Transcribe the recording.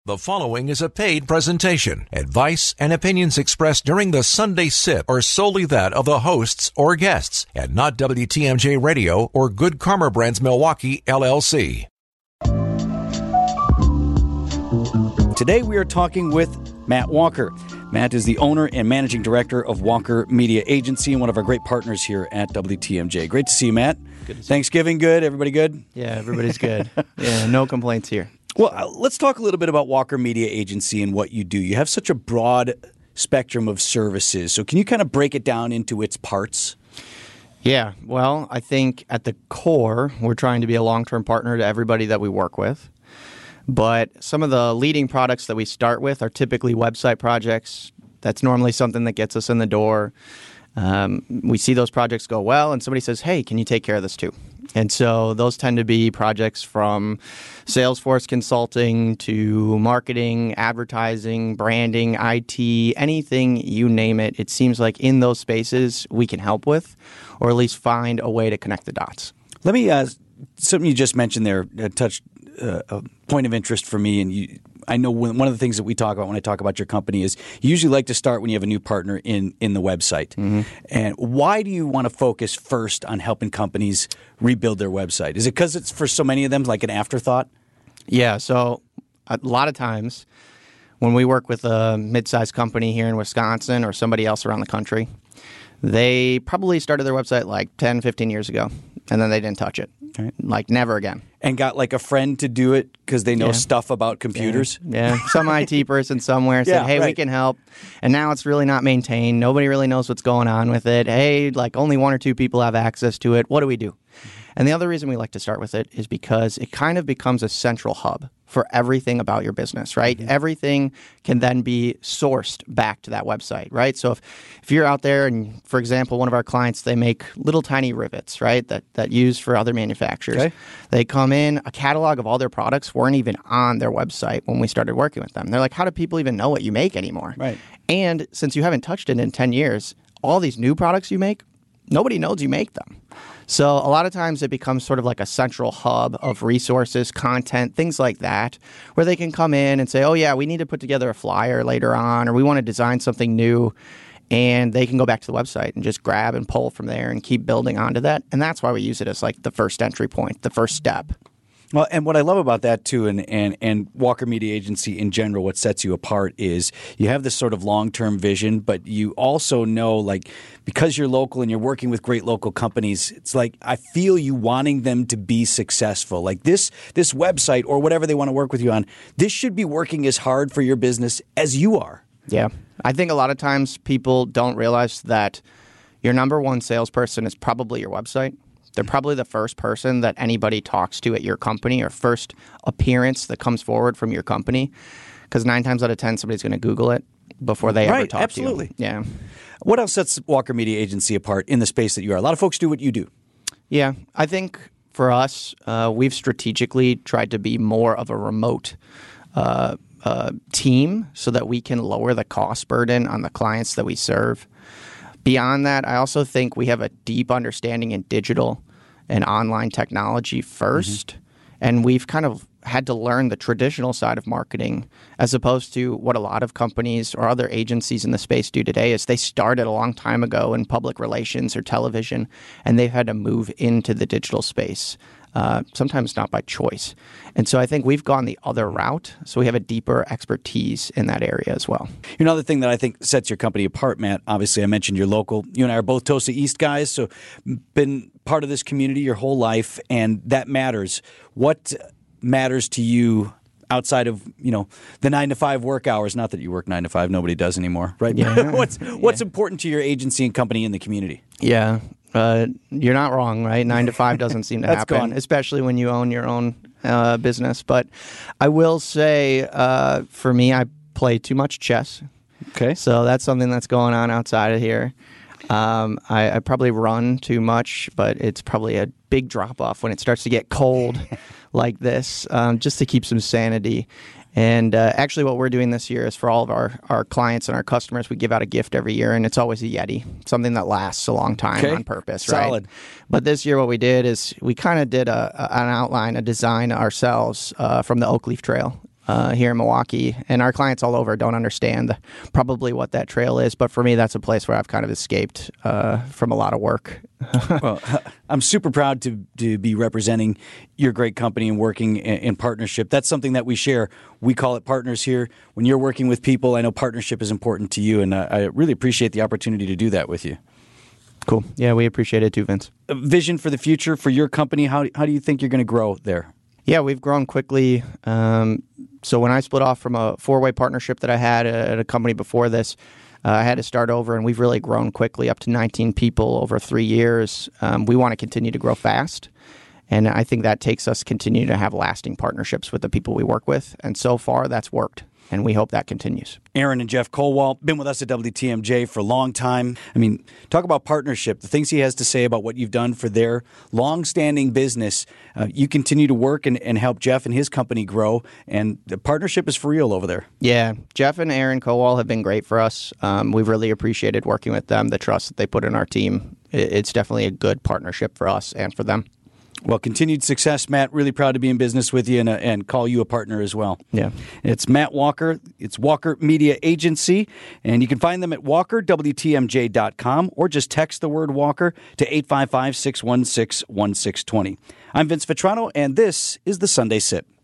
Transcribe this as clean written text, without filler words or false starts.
The following is a paid presentation. Advice and opinions expressed during the Sunday Sip are solely that of the hosts or guests, and not WTMJ Radio or Good Karma Brands Milwaukee, LLC. Today we are talking with Matt Walker. Matt is the owner and managing director of Walker Media Agency and one of our great partners here at WTMJ. Great to see you, Matt. Good to see Thanksgiving good? Everybody good? Yeah, everybody's good. Yeah, no complaints here. Well, let's talk a little bit about Walker Media Agency and what you do. You have such a broad spectrum of services. So can you kind of break it down into its parts? Yeah, well, I think at the core, we're trying to be a long-term partner to everybody that we work with. But some of the leading products that we start with are typically website projects. That's normally something that gets us in the door. We see those projects go well, and somebody says, hey, can you take care of this too? And so those tend to be projects from Salesforce consulting to marketing, advertising, branding, IT, anything you name it. It seems like in those spaces we can help with, or at least find a way to connect the dots. Let me, something you just mentioned there touched a point of interest for me, and I know one of the things that we talk about when I talk about your company is you usually like to start when you have a new partner in the website. Mm-hmm. And why do you want to focus first on helping companies rebuild their website? Is it because it's for so many of them like an afterthought? Yeah, so a lot of times when we work with a mid-sized company here in Wisconsin or somebody else around the country, they probably started their website like 10, 15 years ago, and then they didn't touch it. Right. Like never again. And got like a friend to do it because they know stuff about computers? Yeah. Some IT person somewhere said, hey, we can help. And now it's really not maintained. Nobody really knows what's going on with it. Hey, like only one or two people have access to it. What do we do? And the other reason we like to start with it is because it kind of becomes a central hub for everything about your business, right? Mm-hmm. Everything can then be sourced back to that website, right? So if you're out there and, for example, one of our clients, they make little tiny rivets, right, that use for other manufacturers. Okay. They come in, a catalog of all their products weren't even on their website when we started working with them. They're like, how do people even know what you make anymore? Right. And since you haven't touched it in 10 years, all these new products you make, nobody knows you make them. So a lot of times it becomes sort of like a central hub of resources, content, things like that, where they can come in and say, oh, yeah, we need to put together a flyer later on, or we want to design something new. And they can go back to the website and just grab and pull from there and keep building onto that. And that's why we use it as like the first entry point, the first step. Well, and what I love about that too, and Walker Media Agency in general, what sets you apart is you have this sort of long-term vision, but you also know, like, because you're local and you're working with great local companies, it's like I feel you wanting them to be successful. Like this website or whatever they want to work with you on, this should be working as hard for your business as you are. Yeah. I think a lot of times people don't realize that your number one salesperson is probably your website. They're probably the first person that anybody talks to at your company or first appearance that comes forward from your company. Because 9 times out of 10, somebody's going to Google it before they ever talk to you. Yeah. What else sets Walker Media Agency apart in the space that you are? A lot of folks do what you do. Yeah. I think for us, we've strategically tried to be more of a remote team so that we can lower the cost burden on the clients that we serve. Beyond that, I also think we have a deep understanding in digital and online technology first, and we've kind of had to learn the traditional side of marketing as opposed to what a lot of companies or other agencies in the space do today is they started a long time ago in public relations or television, and they've had to move into the digital space. Sometimes not by choice. And so I think we've gone the other route. So we have a deeper expertise in that area as well. Another thing that I think sets your company apart, Matt, obviously I mentioned you're local. You and I are both Tosa East guys, so been part of this community your whole life, and that matters. What matters to you outside of, the 9-to-5 work hours? Not that you work 9 to 5, nobody does anymore, right? Yeah. What's important to your agency and company in the community? Yeah. You're not wrong, right? 9 to 5 doesn't seem to happen, especially when you own your own business. But I will say, for me, I play too much chess. Okay. So that's something that's going on outside of here. I probably run too much, but it's probably a big drop-off when it starts to get cold like this, just to keep some sanity. And actually what we're doing this year is for all of our clients and our customers, we give out a gift every year, and it's always a Yeti, something that lasts a long time on purpose, right? Solid. But this year what we did is we kind of did an outline, a design ourselves from the Oak Leaf Trail here in Milwaukee, and our clients all over don't understand probably what that trail is. But for me, that's a place where I've kind of escaped from a lot of work. Well, I'm super proud to be representing your great company and working in partnership. That's something that we share. We call it partners here. When you're working with people, I know partnership is important to you, and I really appreciate the opportunity to do that with you. Cool. Yeah, we appreciate it too, Vince. A vision for the future for your company, how do you think you're going to grow there? Yeah, we've grown quickly. So when I split off from a four-way partnership that I had at a company before this, I had to start over, and we've really grown quickly, up to 19 people over 3 years. We want to continue to grow fast, and I think that takes us continue to have lasting partnerships with the people we work with, and so far that's worked, and we hope that continues. Aaron and Jeff Kowal, been with us at WTMJ for a long time. I mean, talk about partnership, the things he has to say about what you've done for their long-standing business. You continue to work and help Jeff and his company grow, and the partnership is for real over there. Yeah, Jeff and Aaron Kowal have been great for us. We've really appreciated working with them, the trust that they put in our team. It's definitely a good partnership for us and for them. Well, continued success, Matt. Really proud to be in business with you and call you a partner as well. Yeah. It's Matt Walker. It's Walker Media Agency, and you can find them at walkerwtmj.com or just text the word Walker to 855-616-1620. I'm Vince Vitrano, and this is the Sunday Sip.